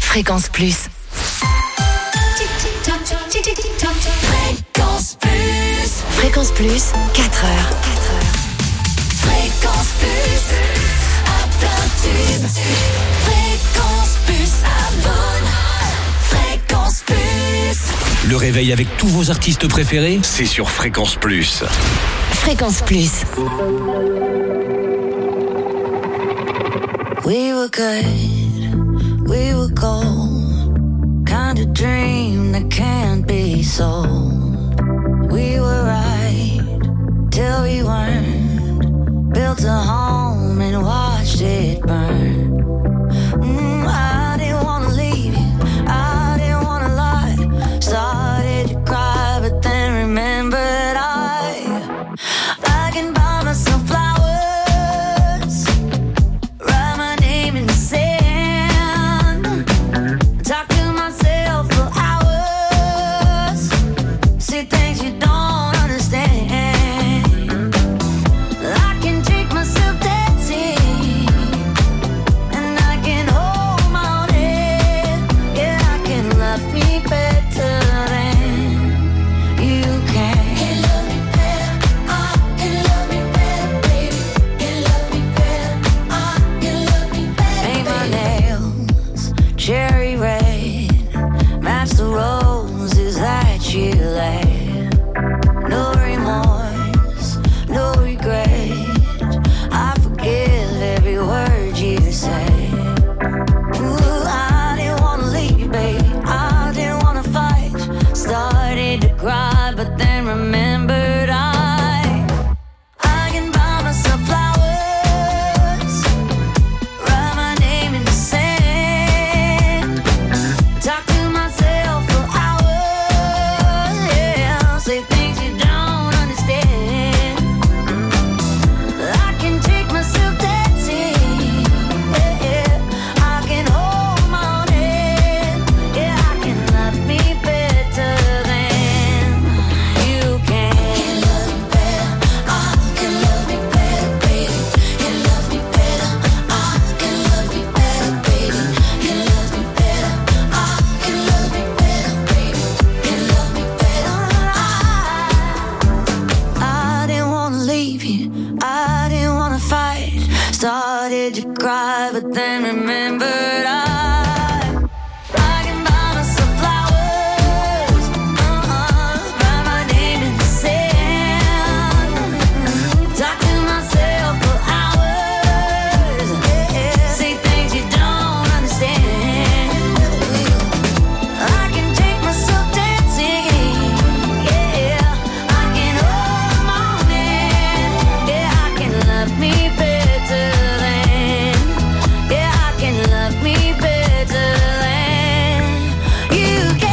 Fréquence Plus. Fréquence Plus. Fréquence Plus, 4 heures. Fréquence Plus, à plein tube. Fréquence Plus, abonne. Fréquence Plus. Le réveil avec tous vos artistes préférés, c'est sur Fréquence Plus. Fréquence Plus. We were good, we were gold, kind of dream that can't be sold. We were right till we weren't, built a home and watched it burn. I didn't wanna leave you, I didn't wanna lie, started to cry but then remembered I can buy myself flowers, write my name in the sand, talk to myself for hours, see things you don't understand. I can take myself dancing, and I can hold my own head. Yeah, I can love me better than you can. Can love me better, I can love me better, baby. Can love me better, I can love me better. Paint my nails cherry red, match the roses that you laid. No remorse, no regret, I forgive every word you say. Ooh, I didn't wanna leave, baby, I didn't wanna fight. Started to cry, but then remembered I can buy myself flowers, write my name in the sand, talk to myself for hours, yeah, say things you don't understand. I can take myself dancing, yeah, I can hold my own head, yeah, I can love me better than you can. Can love me better, I can love me better, baby. Can love me better, I can love me better, baby. Can love me better, I can love me better, baby. Can love me better, I didn't wanna leave you, I didn't wanna fight. Started to cry, but then remembered I can buy myself flowers, write my name in the sand, talk to myself for hours, yeah, say things you don't understand. I can take myself dancing, yeah, I can hold my own hand, yeah, I can love me better than, yeah, I can love me better than you can.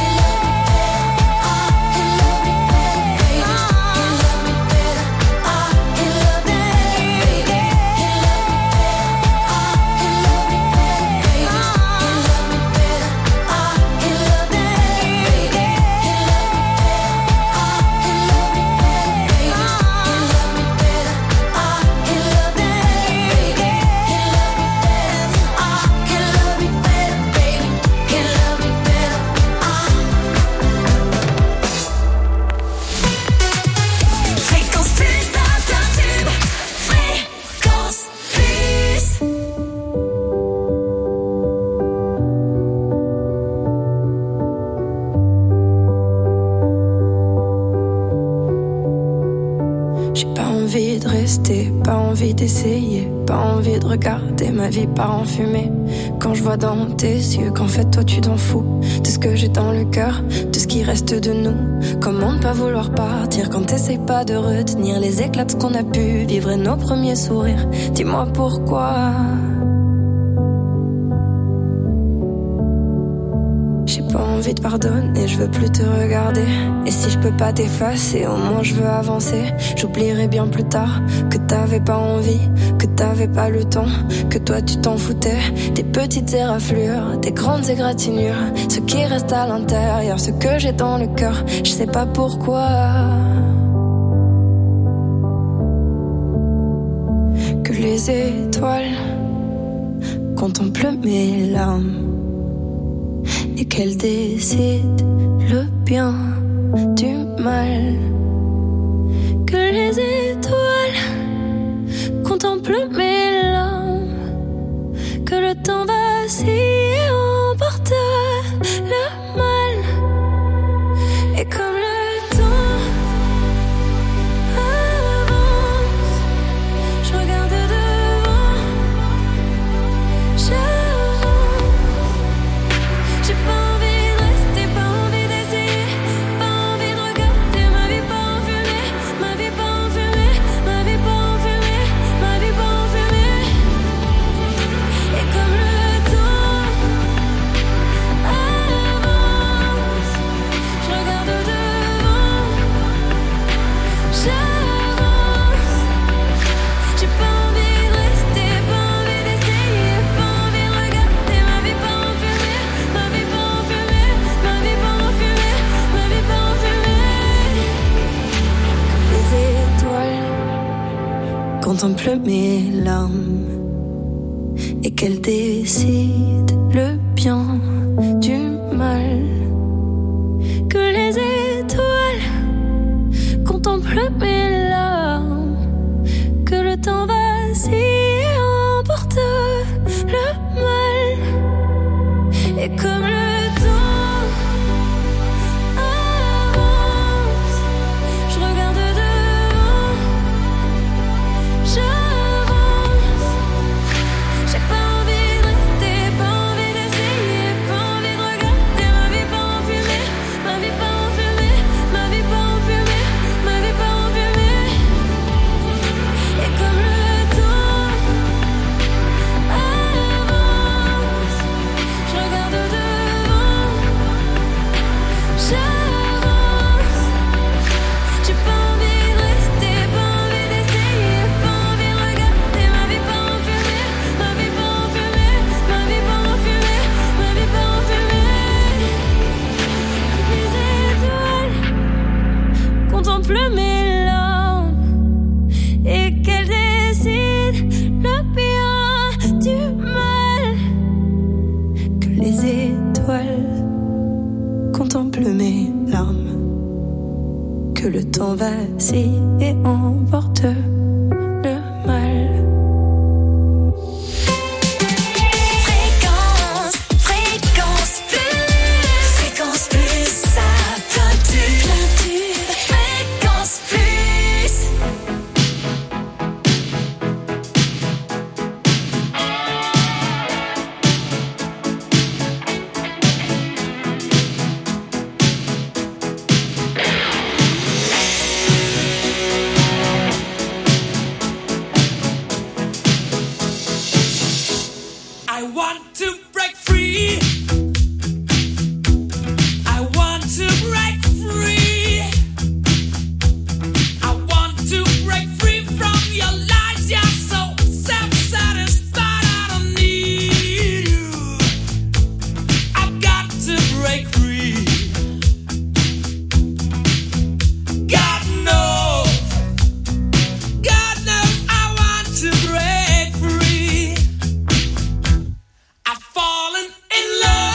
Can love me better, I can love me better, I can love me better, baby. Can love me better, I can love me better, I can love me better, baby. Can love me better, I can love me better, I can love me better, baby. Can love me better, baby. Can love me better, Fréquence Plus, à plein tube. Fréquence Plus. J'ai pas envie de rester, pas envie d'essayer, pas envie de regarder ma vie part en fumée. Quand je vois dans tes yeux qu'en fait toi tu t'en fous de ce que j'ai dans le cœur, de ce qui reste de nous. Comment ne pas vouloir partir quand t'essayes pas de retenir les éclats de ce qu'on a pu vivre et nos premiers sourires. Dis-moi pourquoi. J'ai pas envie de pardonner, je veux plus te regarder. Et si je peux pas t'effacer, au moins je veux avancer. J'oublierai bien plus tard que t'avais pas envie, que t'avais pas le temps, que toi tu t'en foutais. Des petites éraflures, des grandes égratignures, ce qui reste à l'intérieur, ce que j'ai dans le cœur, je sais pas pourquoi. Que les étoiles contemplent mes larmes. et qu'elle décide le bien du mal. Que les étoiles contemplent mes larmes, que le temps vacille et emporte le mal. Et comme le temps avance, je regarde devant, j'avance. J'ai pas envie de rester, pas envie d'essayer, pas envie de regarder ma vie pas en fumée, ma vie pas en fumée, ma vie pas en fumée, ma vie pas en fumée. Et comme le temps avance, je regarde devant, j'avance. J'ai pas envie de rester, pas envie d'essayer, pas envie de regarder ma vie pas en fumée, ma vie pas en fumée, ma vie pas en fumée, ma vie pas en fumée. Comme les étoiles contemplent mes larmes et qu'elles décident le bien du mal. Que les étoiles contemplent mes larmes, que le temps vacille et emporte le mal. Et comme le temps avance, je regarde devant, j'avance. J'ai pas envie de rester, pas envie d'essayer, pas envie de regarder ma vie pas en fumée, ma vie pas en fumée, ma vie pas en fumée, ma vie pas en fumée. Et comme le temps avance, je regarde devant, j'avance. J'ai pas envie de rester, pas envie d'essayer, pas envie de regarder ma vie pas en fumée, ma vie pas en fumée, ma vie pas en fumée, ma vie pas en fumée. Les étoiles contemplent mes larmes et qu'elles décident le bien du mal. Que les étoiles contemplent mes larmes, que le temps vacille et emporte le mal. Fréquence plus, ça plein tube. Fréquence plus. I want to break free. I want to break free. I want to break free from your lies. You're so self-satisfied. I don't need you. I've got to break free. God knows I want to break free. I've fallen in love.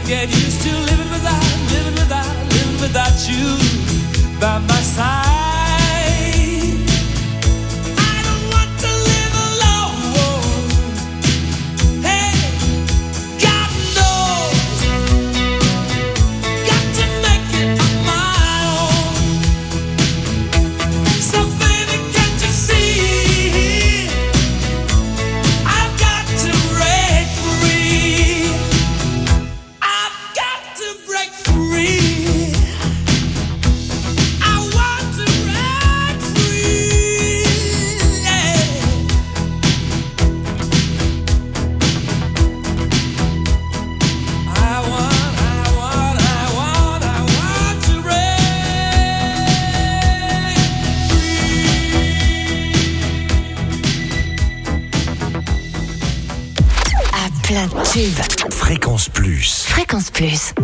can't get used to living without you by my side. Fréquence Plus. Fréquence Plus.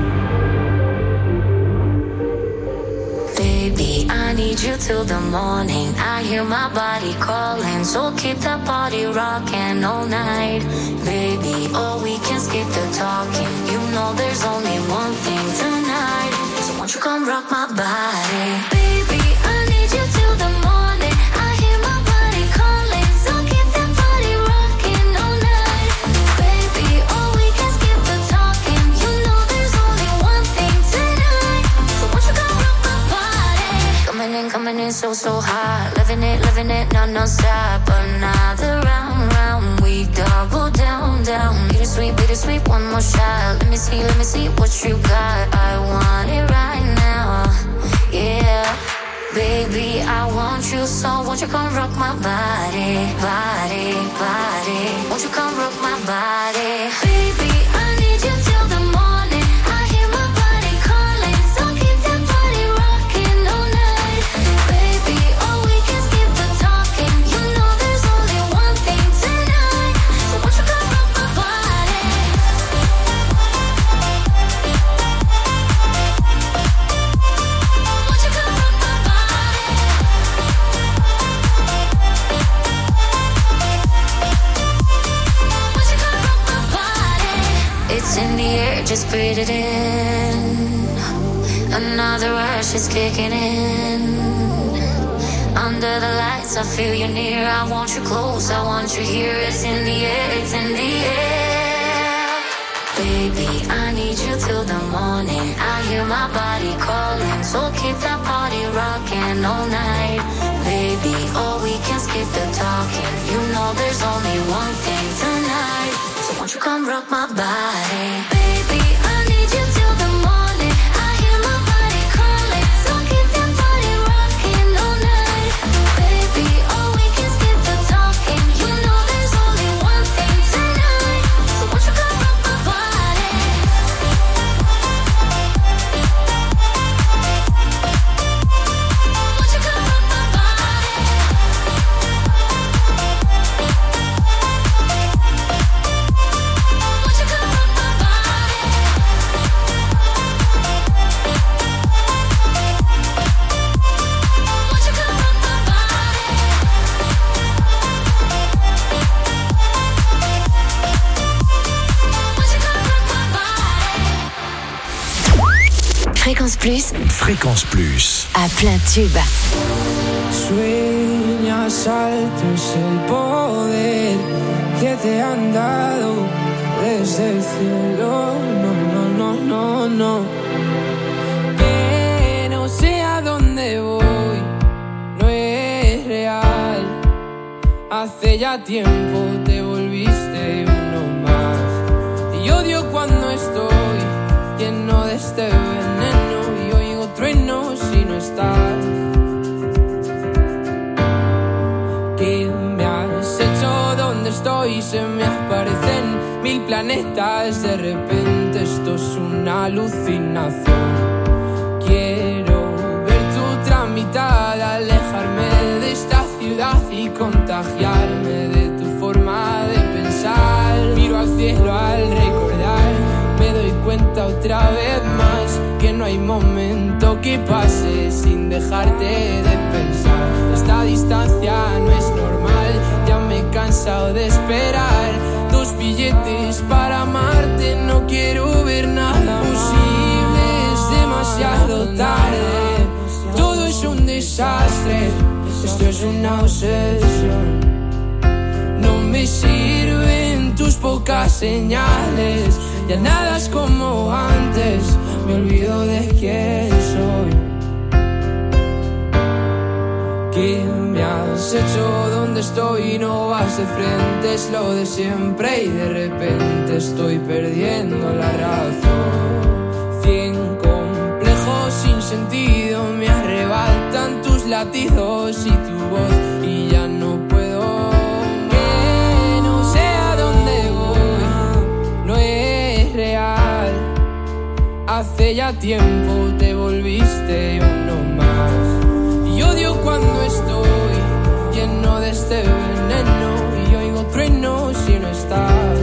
Baby, I need you till the morning. I hear my body calling, so keep that body rocking all night. Baby, oh, we can skip the talking. You know there's only one thing tonight. So won't you come rock my body? Baby, I need you till the morning. I hear my body calling, so keep that body rocking all night. Baby, oh, we can skip the talking. You know there's only one thing tonight. So won't you come rock my body? Coming in so hot. Living it, no stop. Another round, we double down. Bittersweet, one more shot. Let me see what you got. I want it right now, yeah. Baby, I want you, so won't you come rock my body. Won't you come rock my body? Baby, I need you till the morning. I hear my body calling, so keep that body rocking all night. Baby, oh, we can skip the talking. You know there's only one thing tonight. So won't you come rock my body? Won't you come rock my body? Won't you come rock my body? It's in the air, just breathe it in. Another rush is kicking in. Under the lights, I feel you near. I want you close, I want you here. It's in the air, it's in the air. Baby, I need you till the morning. I hear my body calling, so keep that body rocking all night. Baby, oh, we can skip the talking. You know there's only one thing tonight. So won't you come rock my body? Baby, I need you till the morning. I hear my body calling, so keep that body rocking all night. Baby, oh, we can skip the talking. You know there's only one thing tonight. So won't you come rock my body? Won't you come rock my body? Won't you come rock my body? Won't you come rock my body? Won't you come rock my body? Fréquence Plus Fréquence Plus. à plein tube. Sueñas alto es el poder que te han dado desde el cielo. No. Que no sé a dónde voy, no es real. Hace ya tiempo te volviste uno más. Y odio cuando estoy lleno de este veneno y oigo truenos si no estás. ¿Qué me has hecho? ¿Dónde estoy? Se me aparecen 1000 planetas. De repente esto es una alucinación. Quiero ver tu tramitar, alejarme de esta ciudad y contagiarme de tu forma de pensar. Miro al cielo al recordar, me doy cuenta otra vez más que no hay momento que pase sin dejarte de pensar. Esta distancia no es normal, ya me he cansado de esperar. 2 billetes para amarte, no quiero ver nada Esto es una obsesión. No me sirven tus pocas señales. Ya nada es como antes. Me olvido de quién soy. ¿Qué me has hecho? ¿Dónde estoy? No vas de frente, es lo de siempre. Y de repente estoy perdiendo la razón. 100 complejos sin sentido me arrebatan tus latidos y tu voz. Y ya no puedo, que no sé a dónde voy. No es real. Hace ya tiempo te volviste uno más. Y odio cuando estoy lleno de este veneno y oigo truenos si no estás.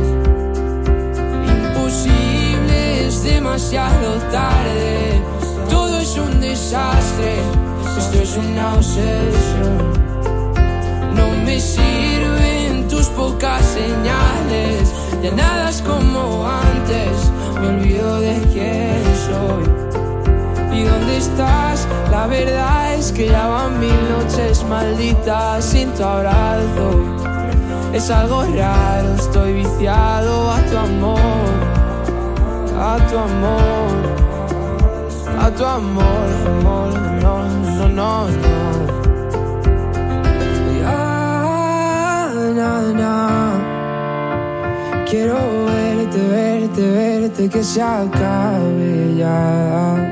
Imposible, es demasiado tarde. Todo es un desastre. Esto es una obsesión. No me sirven tus pocas señales. Ya nada es como antes. Me olvido de quién soy. ¿Y dónde estás? La verdad es que ya van 1000 noches malditas sin tu abrazo. Es algo raro, estoy viciado a tu amor. A tu amor. A tu amor, amor, no, no, no, no. Na, na. Quiero verte, verte, verte, que se acabe ya.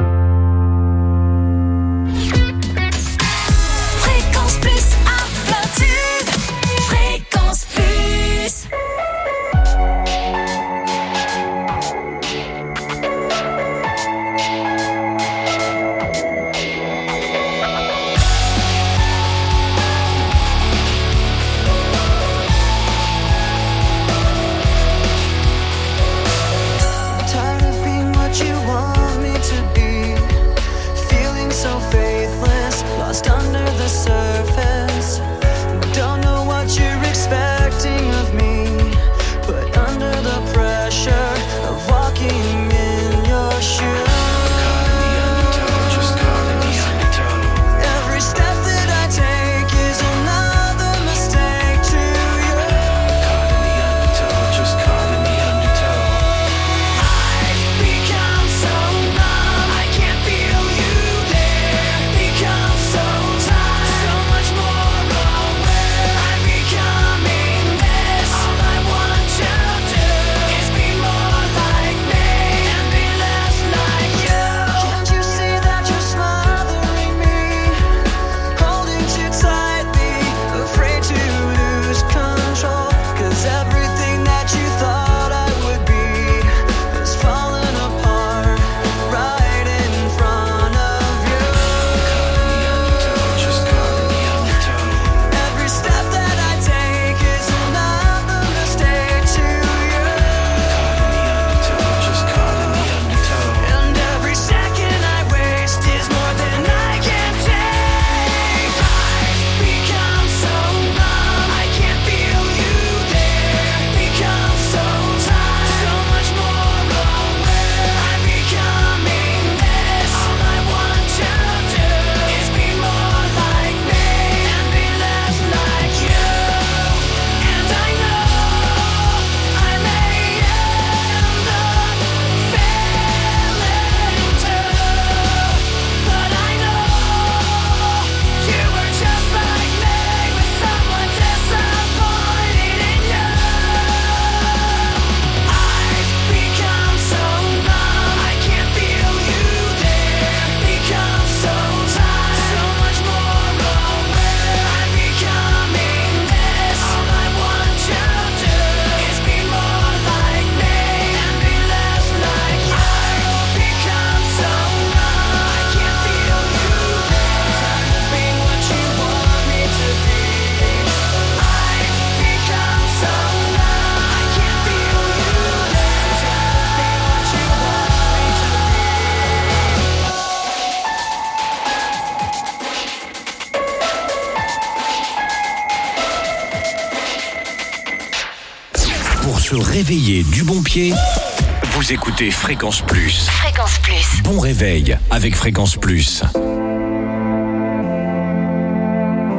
Se réveiller du bon pied, vous écoutez Fréquence Plus. Fréquence Plus. Bon réveil avec Fréquence Plus.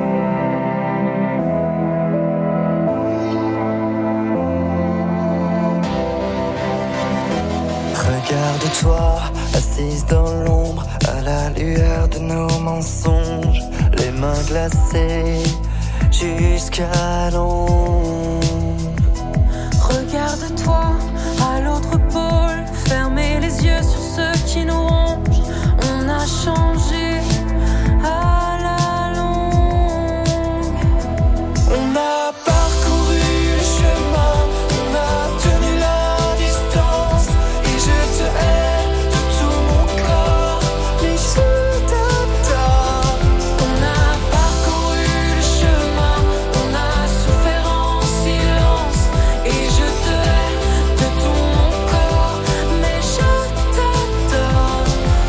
Regarde-toi, assise dans l'ombre, à la lueur de nos mensonges, les mains glacées jusqu'à l'ombre. Regarde-toi à l'autre pôle, fermez les yeux sur ceux qui nous rongent. On a changé à la longue. On a parcouru le chemin, on a tenu la distance, et je te hais de tout mon corps, mais je t'adore. On a parcouru le chemin, on a souffert en silence, et je te hais de tout mon corps, mais je t'adore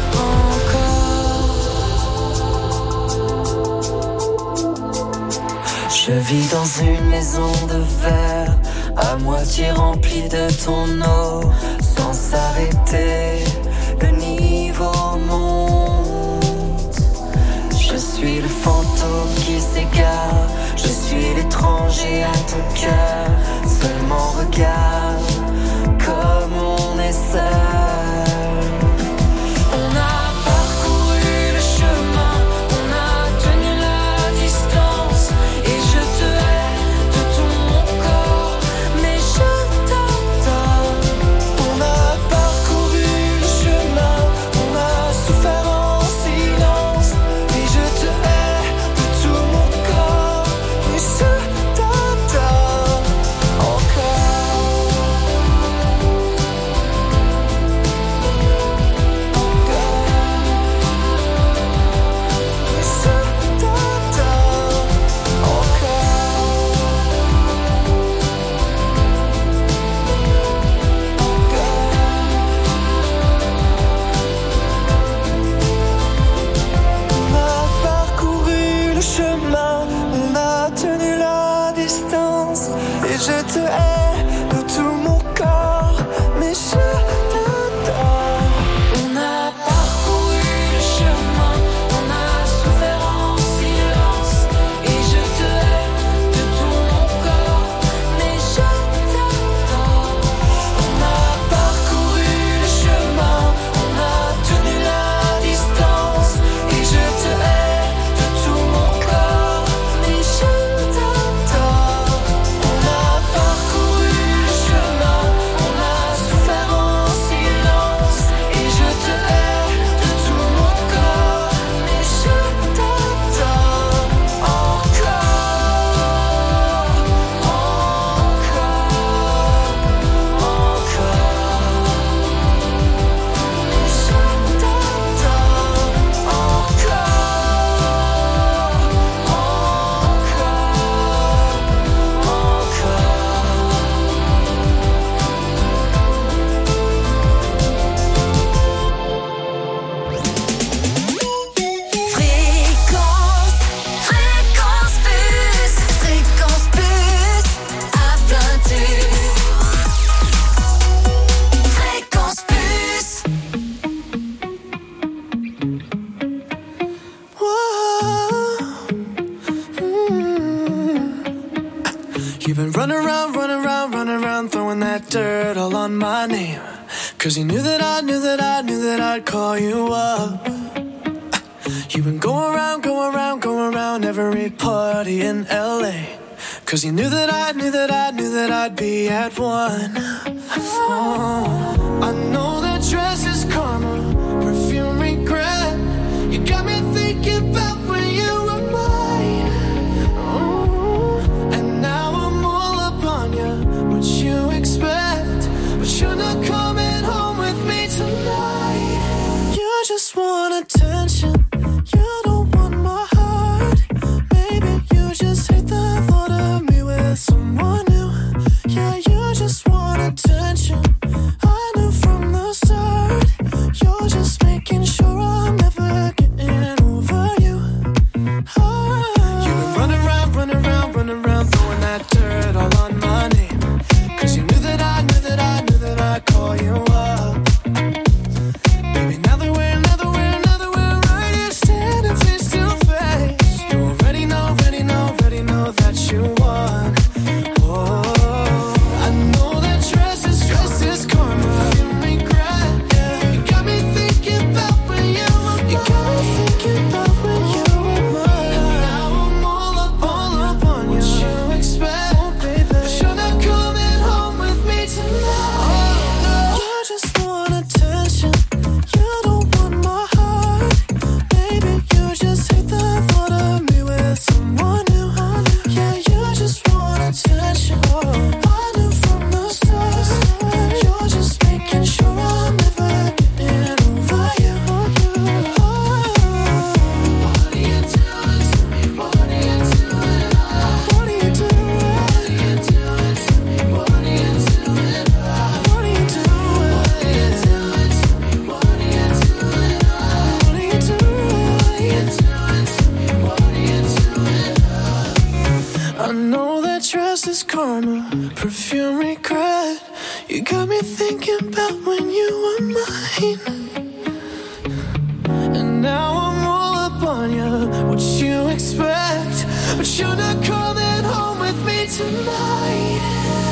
encore. Je vis dans une maison de verre, à moitié remplie de ton eau, sans s'arrêter, le niveau monte. Je suis le fantôme qui s'égare, je suis l'étranger à ton cœur. Seulement regarde comme on est seul. On a parcouru le chemin, on a tenu la distance, et je te hais de tout mon corps, mais je t'adore. On a parcouru le chemin, on a souffert en silence, et je te hais de tout mon corps, mais je t'adore encore. Mais je t'adore encore. On a parcouru le chemin, on a tenu la distance, et je te hais de tout mon corps, mais je t'adore. On a parcouru le chemin, on a souffert en silence, et je te hais de tout mon corps, mais je t'adore. On a parcouru le chemin, on a tenu la distance, et je te hais de tout mon corps, mais je t'adore. On a parcouru le chemin, on a souffert en silence, et je te hais de tout mon corps, mais je t'adore encore, mais je t'adore Fréquence Plus, à plein tube. Fréquence Plus. You've been running around, throwing that dirt all on my name. 'Cause you knew that I'd call you up. You've been going around every party in LA. 'Cause you knew that I'd be at one. Oh, I know that dress is karma, perfume regret. You got me thinking about when you were mine. Oh, and now I'm all up on you. What you expect? But you're not coming home with me tonight. You just want attention. You don't want my heart. Maybe you just hate the thought of me with someone new. Yeah, you just want attention. I knew when you were mine. And now I'm all up on you. What you expect? But you're not coming home with me tonight.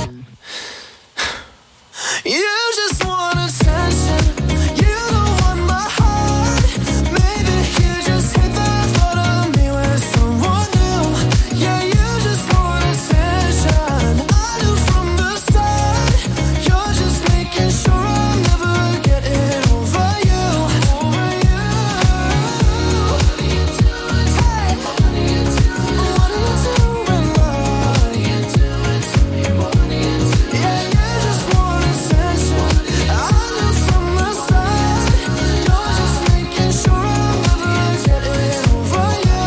You just want attention. You don't want my heart. Maybe you just hate the thought of me with someone new. Yeah, you just want attention. I knew from the start. You're just making sure I'm never getting over you. Over you. What are you doing? Hey. What are you doing? What are you doing, love? What are you doing to me? What are you doing? Yeah, you just want attention. I knew from the start. You're just making sure I'm never getting over you.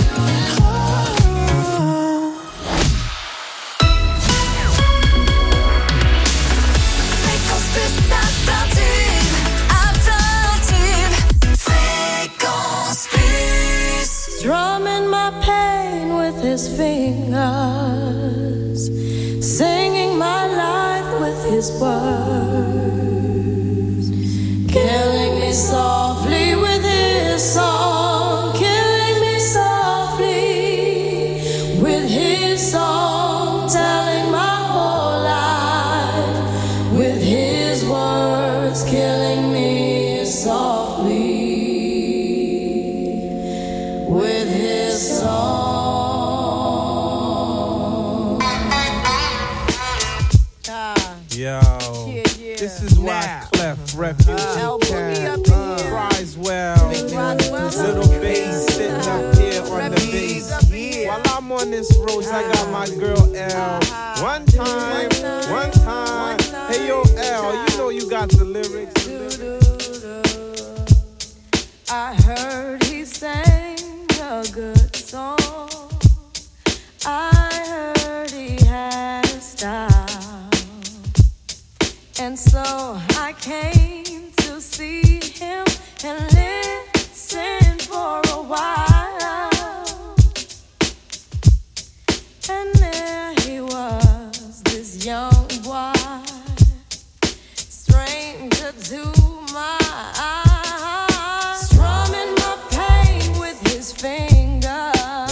Fréquence plus à 20 Fréquence plus. Drumming my pain with his fingers, singing my life with his words, killing me softly with his song, killing me softly with his song, telling my whole life with his words, killing me softly with his song. Yo, this is why Clef, Refugee Camp, Criswell, Little Bass sitting up here on the bass. While I'm on this road, I got my girl L. One time. Hey yo L, you know you got the lyrics. I heard he sang a good song. I heard he had a style. And so I came to see him and listen for a while. And there he was, this young boy, stranger to my eyes, strumming my pain with his fingers,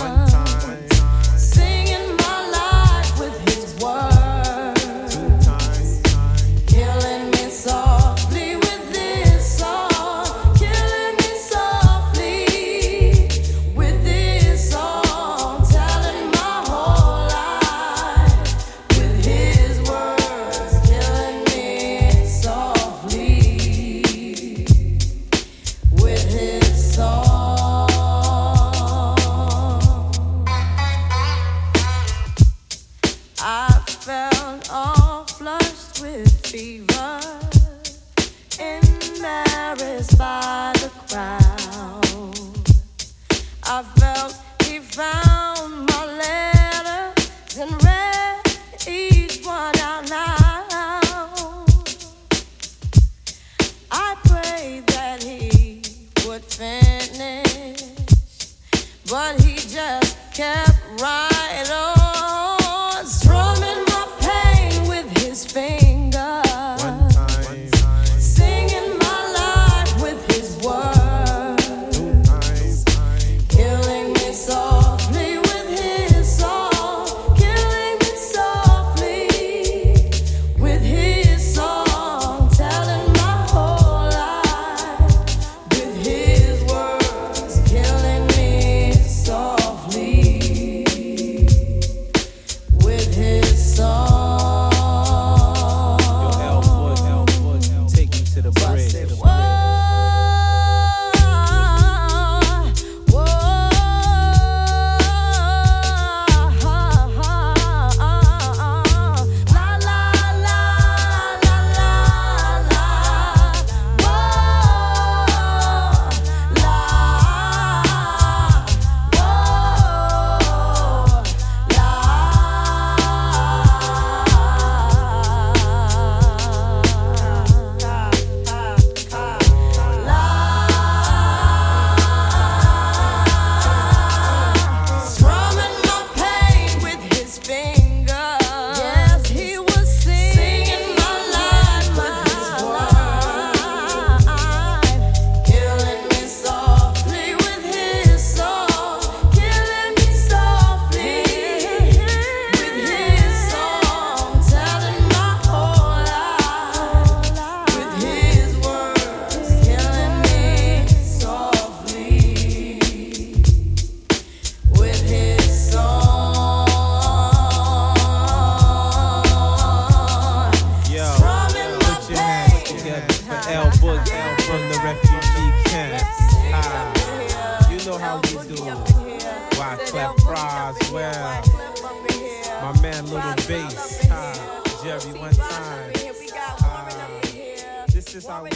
singing my life with his words, killing me softly with this song, killing me softly with this song, telling my whole life with his words, killing me softly with his song. I felt all flushed with fever, embarrassed by the crowd. I felt he found my letters and read each one out loud. I prayed that he would finish, but he just kept right on, strumming my pain with his fingers, singing my life with his words, for L Boogie from the refugee camps. You know how we do. Wyclef Croswell, my man Little Bass, Jerry one time. This is how we.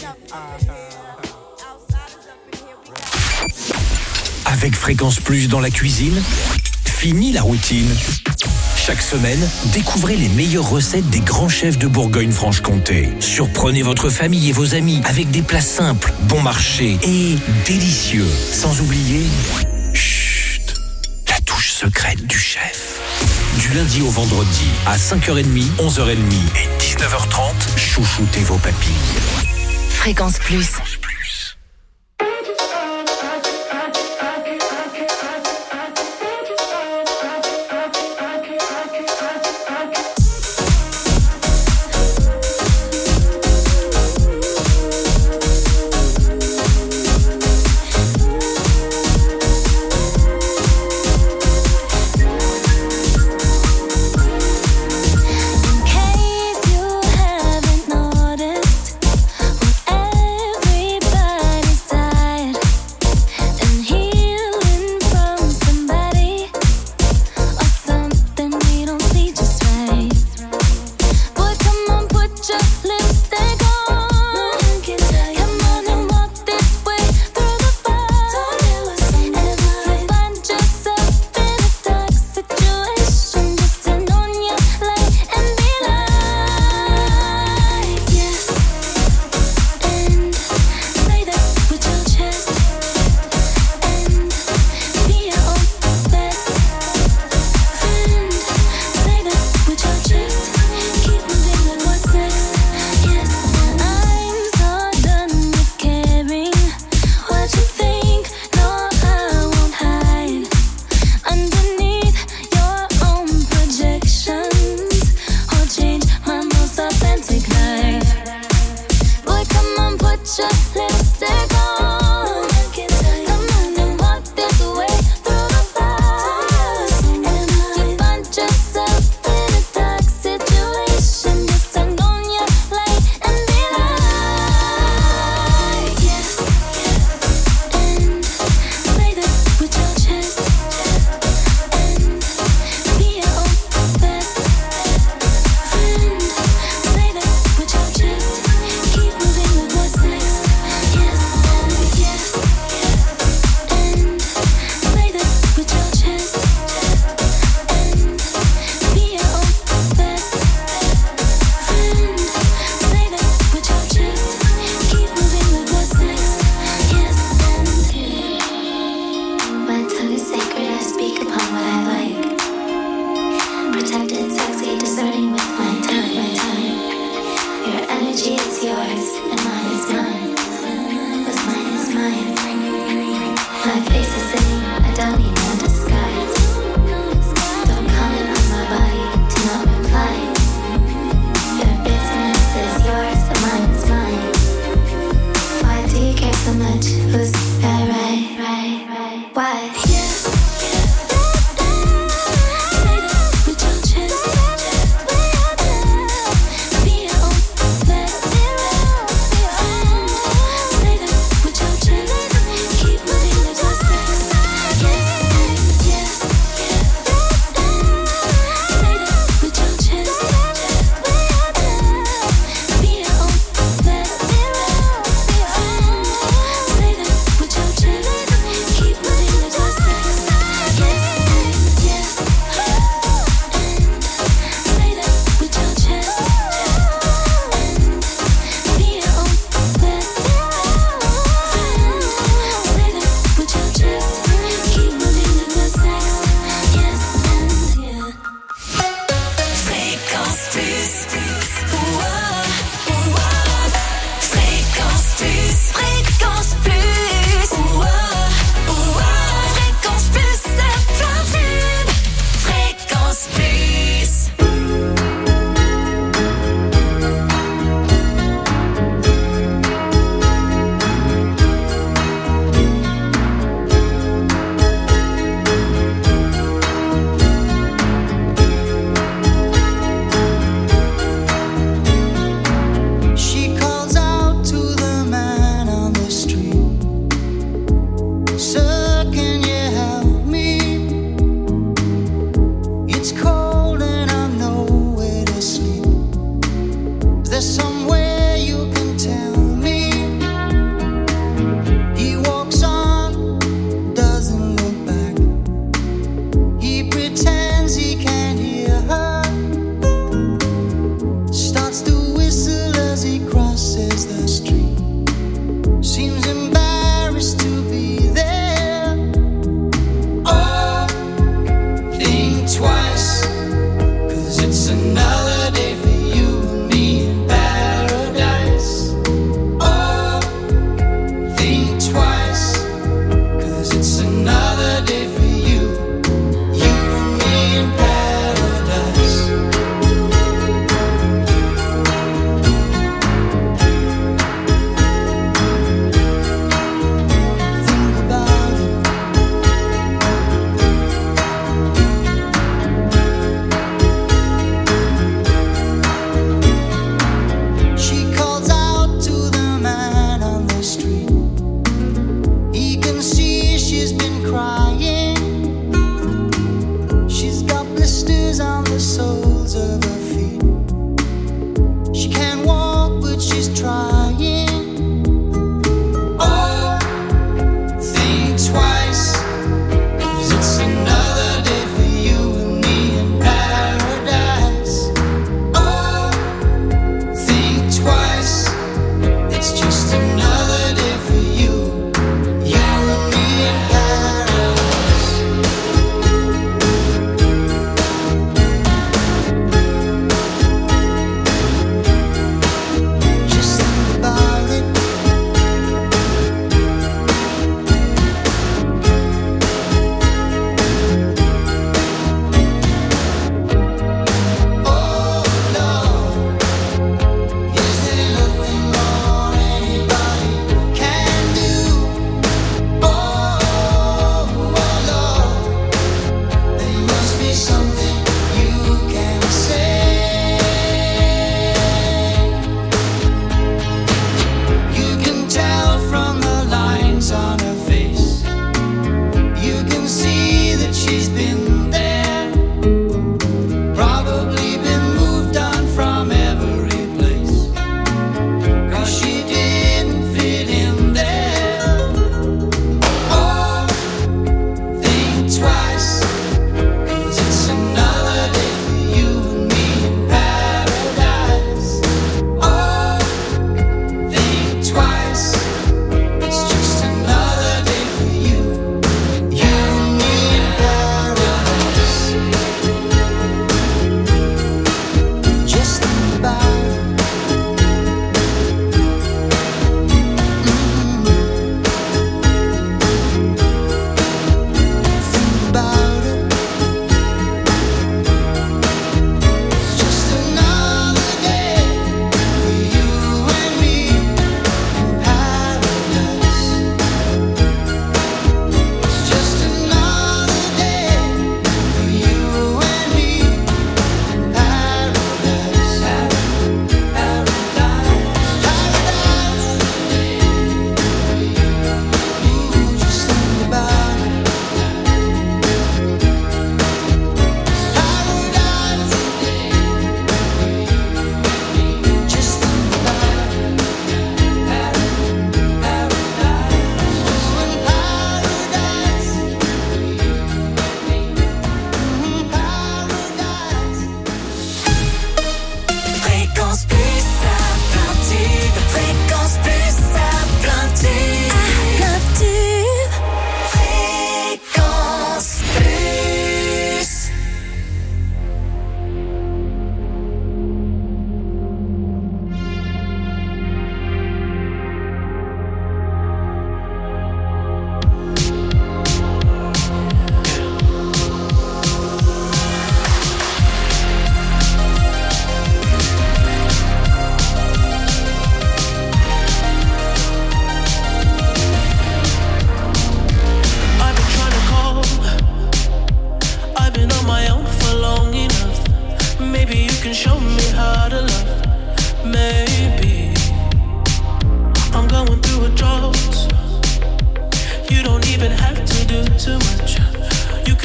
Avec Fréquence Plus dans la cuisine, fini la routine. Chaque semaine, découvrez les meilleures recettes des grands chefs de Bourgogne-Franche-Comté. Surprenez votre famille et vos amis avec des plats simples, bon marché et délicieux. Sans oublier, chut, la touche secrète du chef. Du lundi au vendredi, à 5h30, 11h30 et 19h30, chouchoutez vos papilles. Fréquence Plus.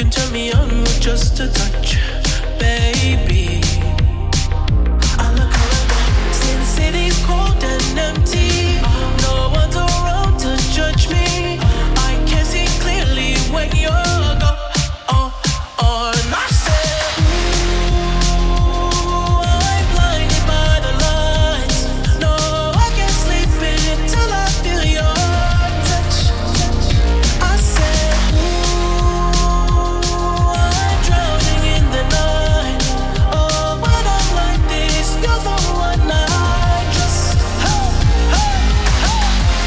can turn me on with just a touch, baby. I look around, see the city's cold and empty. No one's around to judge me. I can see clearly when you're gone. And I said, ooh, I'm blinded by the lights. No, I can't sleep until I feel your touch. I said, ooh, I'm drowning in the night. Oh, when I'm like this, you're the one I trust. Hey, hey, hey.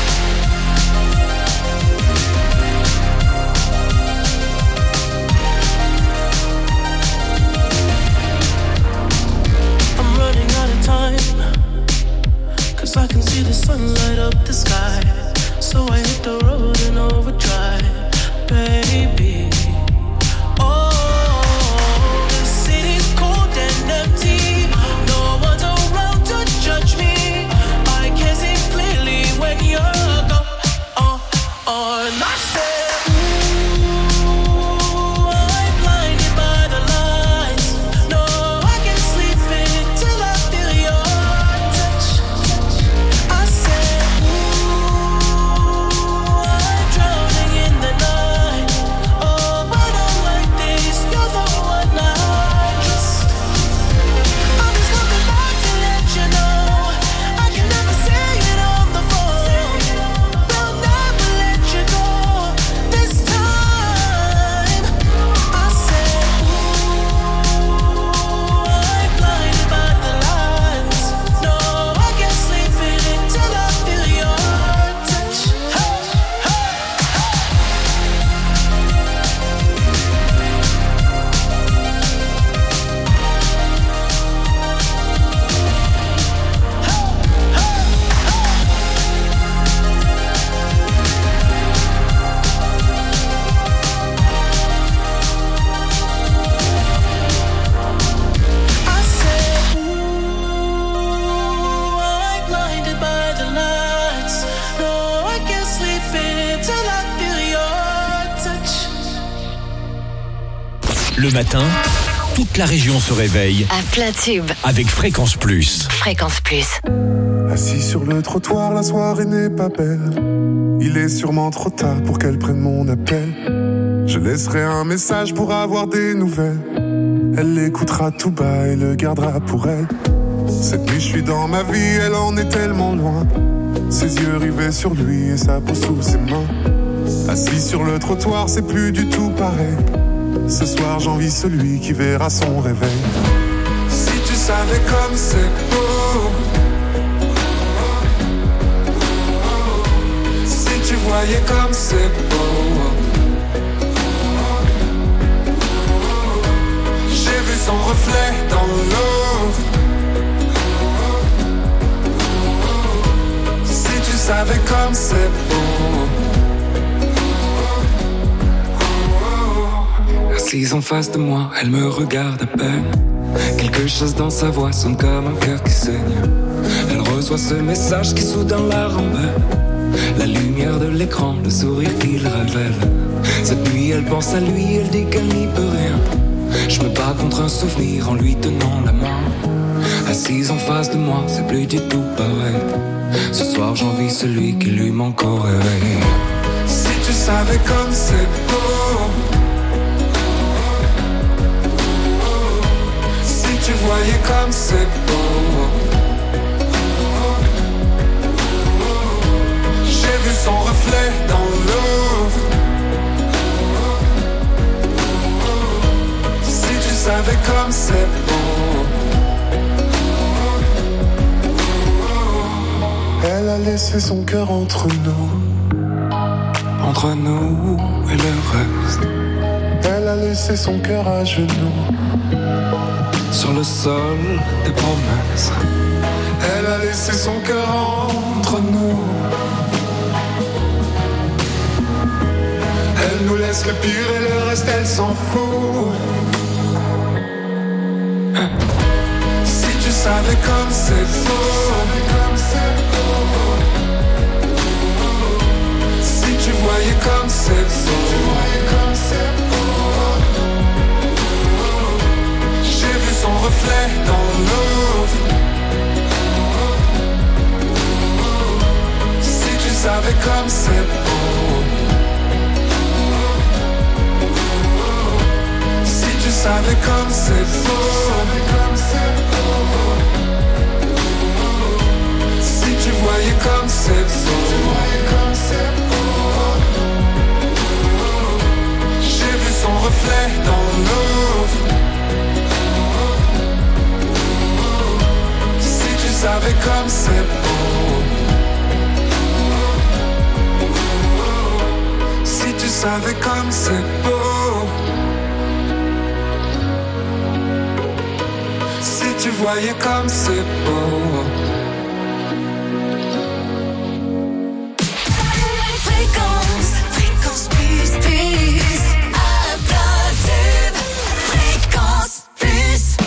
I'm running out of time, 'cause I can see the sun light up the sky. So I hit the road in overdrive, baby. Oh, the city's cold and empty. No one's around to judge me. I can see clearly when you're gone. And I said, ooh, I'm blinded by the lights. No, I can't sleep until I feel your touch. I said, ooh, I'm drowning in the night. Oh, when I'm like this, you're the one I trust. I'm just coming back to let you know I can never say it on the phone. They'll never let you go this time. I said, ooh, I'm blinded by the lights. No, I can't sleep until I feel your touch. Hey, hey, I said, ooh, I'm blinded by the lights. No, I can't sleep until I feel your touch. Le matin, toute la région se réveille À plein tube. avec Fréquence Plus. Fréquence Plus. Assis sur le trottoir, la soirée n'est pas belle. Il est sûrement trop tard pour qu'elle prenne mon appel. Je laisserai un message pour avoir des nouvelles. Elle l'écoutera tout bas et le gardera pour elle. Cette nuit, je suis dans ma vie, elle en est tellement loin. Ses yeux rivés sur lui et sa peau sous ses mains. Assis sur le trottoir, c'est plus du tout pareil. Ce soir, j'envie celui qui verra son réveil. Si tu savais comme c'est beau. Si tu voyais comme c'est beau. J'ai vu son reflet dans l'eau. Si tu savais comme c'est beau. Assise en face de moi, elle me regarde à peine. Quelque chose dans sa voix sonne comme un cœur qui saigne. Elle reçoit ce message qui soudain la rembelle. La lumière de l'écran, le sourire qu'il révèle. Cette nuit elle pense à lui, elle dit qu'elle n'y peut rien. Je me bats contre un souvenir en lui tenant la main. Assise en face de moi, c'est plus du tout pareil. Ce soir j'envie celui qui lui manque au réveil. Si tu savais comme c'est beau. Si tu voyais comme c'est beau. J'ai vu son reflet dans l'eau. Si tu savais comme c'est beau. Elle a laissé son cœur entre nous. Entre nous et le reste. Elle a laissé son cœur à genoux. Sur le sol des promesses. Elle a laissé son cœur entre nous. Elle nous laisse le pire et le reste elle s'en fout. Si tu savais comme c'est beau. Si tu voyais comme c'est beau. savais comme c'est beau. Si tu savais comme c'est beau. Si tu voyais comme c'est beau. J'ai vu son reflet dans l'eau. Si tu savais comme c'est beau. Si tu savais comme c'est beau. Si tu voyais comme c'est beau. Fréquence plus, à ta tube. Fréquence plus.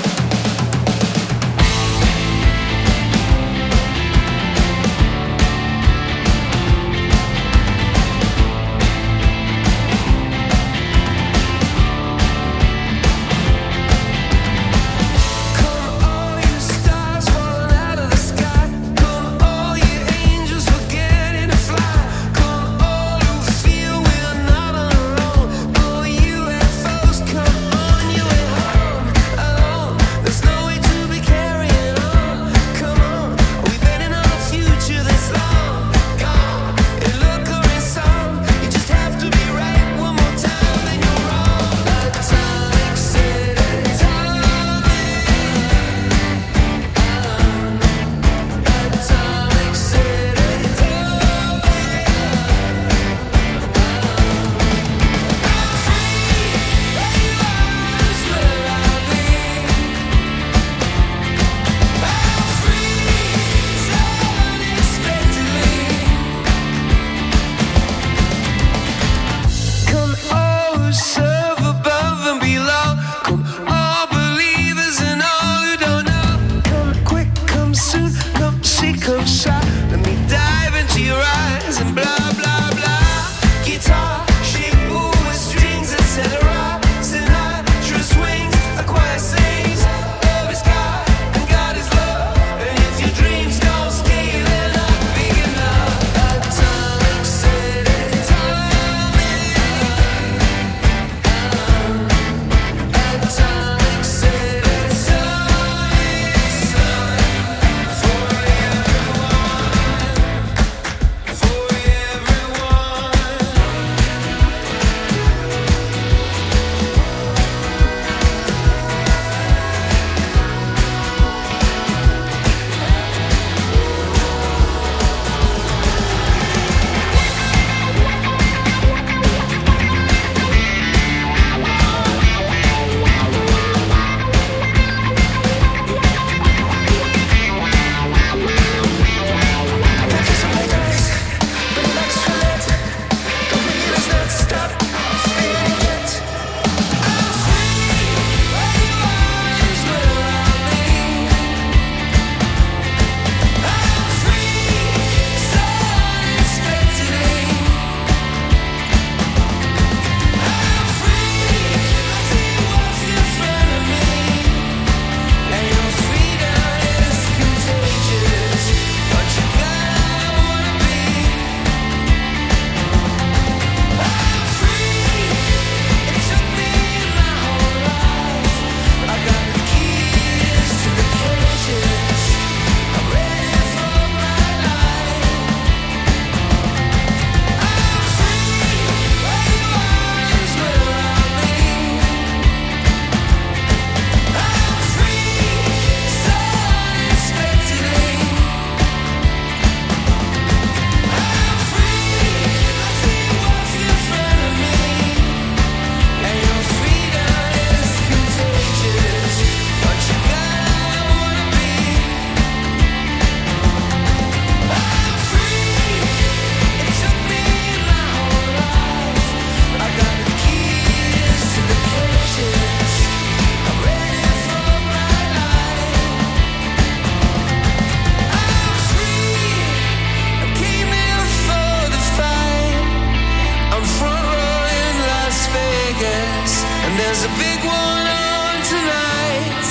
There's a big one on tonight.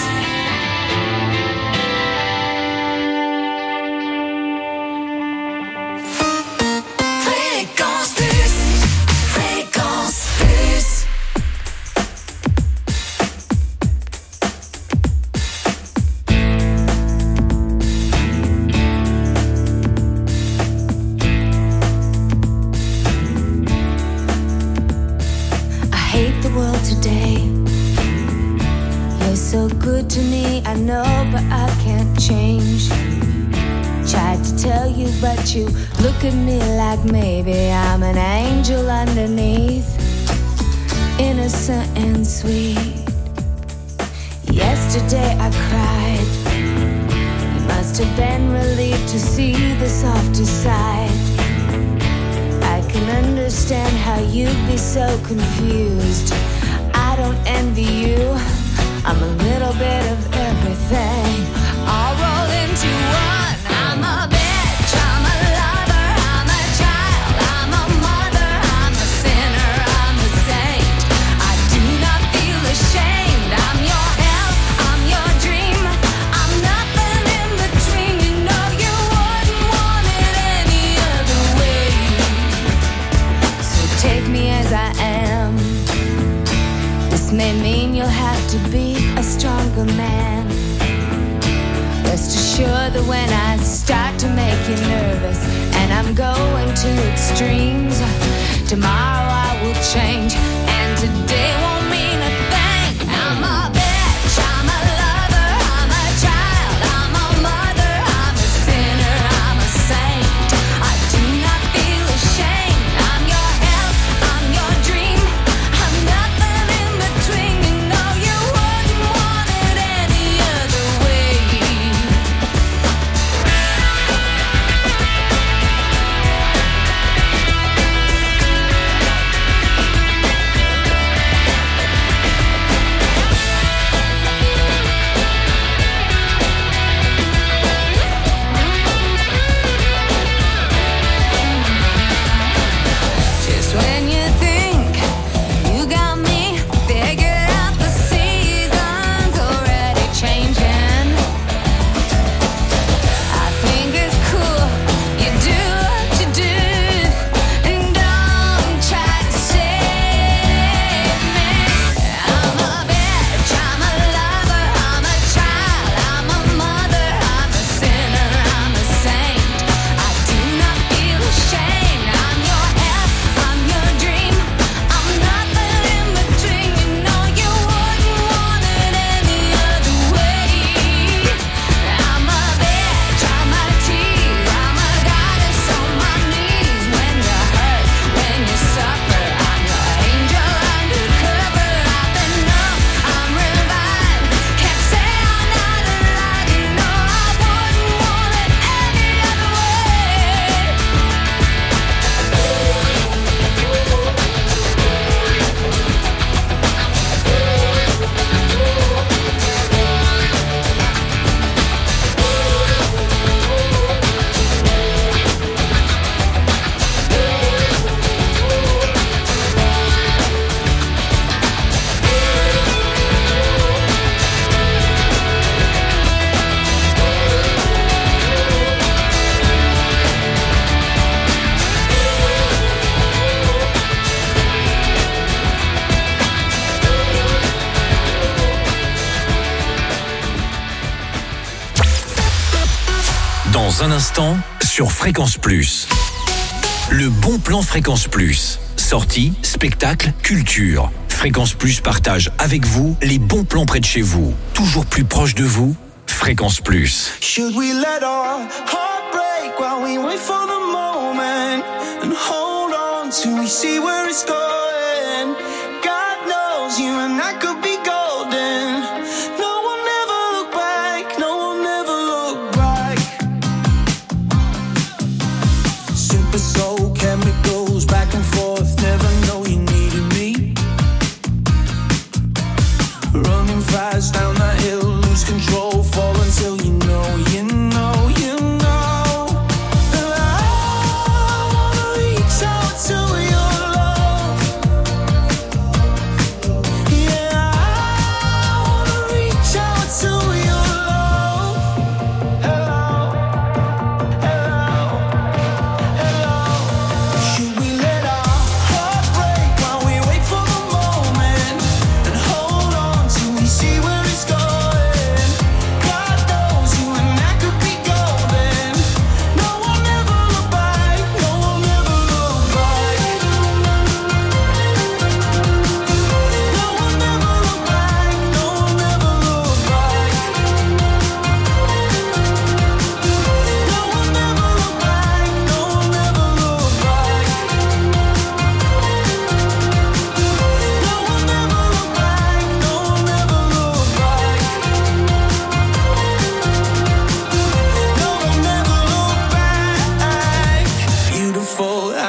tell you, but you look at me like maybe I'm an angel underneath, innocent and sweet. Yesterday I cried. You must have been relieved to see the softer side. I can understand how you'd be so confused. I don't envy you. I'm a little bit of everything, all rolled into one. I'm a bitch, I'm a lover, I'm a child, I'm a mother, I'm a sinner, I'm a saint. I do not feel ashamed. I'm your hell, I'm your dream. I'm nothing in between. You know you wouldn't want it any other way. So take me as I am. This may mean you'll have to be a stronger man. Rest assured that when I start to make you nervous and I'm going to extremes, tomorrow I will change and today won't mean a thing. I'm a bitch, I'm a lover, I'm a child, I'm a mother, I'm a sinner, I'm a saint. I do not feel ashamed. I'm your hell, I'm your dream. I'm nothing in between. You know you wouldn't want it any other way. Just when you think you got me figured out, the season's already changing. I think it's cool you do what you do, and don't try to save me. I'm a bitch, I'm a lover, I'm a child, I'm a mother, I'm a sinner, I'm a saint. I do not feel ashamed. I'm your hell, I'm your dream. I'm nothing in between. You know you wouldn't want it any other way. I'm a bitch, I'm a tease, I'm a goddess on my knees. When you hurt, when you suffer, I'm your angel undercover. I've been numb, I'm revived. Can't say I'm not alive. You know I wouldn't want it any other way. Dans un instant, sur Fréquence Plus. Le bon plan Fréquence Plus. Sorties, spectacles, culture. Fréquence Plus partage avec vous les bons plans près de chez vous. Toujours plus proche de vous, Fréquence Plus. Should we let our heart break while we wait for the moment and hold on till we see where it's going? God knows you and I could be golden. No one ever look back, no one ever look back. Super soul chemicals back and forth, never know you needed me. Running fast down that hill, lose control, fall until you know, you know, you know. And I wanna reach out to your love.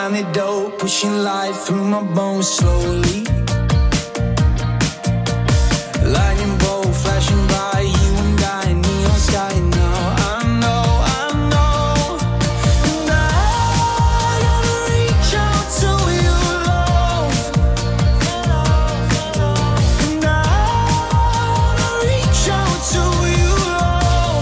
antidote, pushing life through my bones slowly. Lightning bolt flashing by, you and I, neon sky now. I know, and I gotta reach out to you, love. And I wanna reach out to you, love.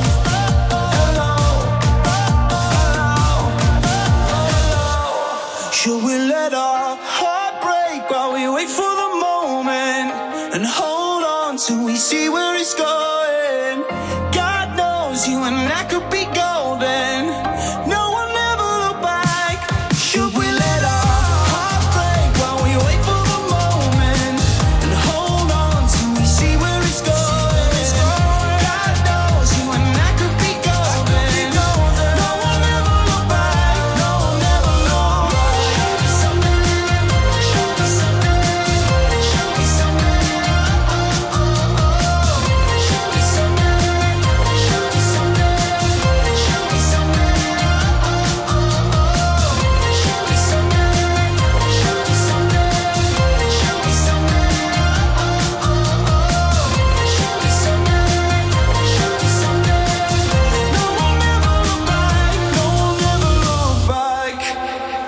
Hello. Should we let our heart break while we wait for the moment and hold on till we see where it's going? God knows you and I could be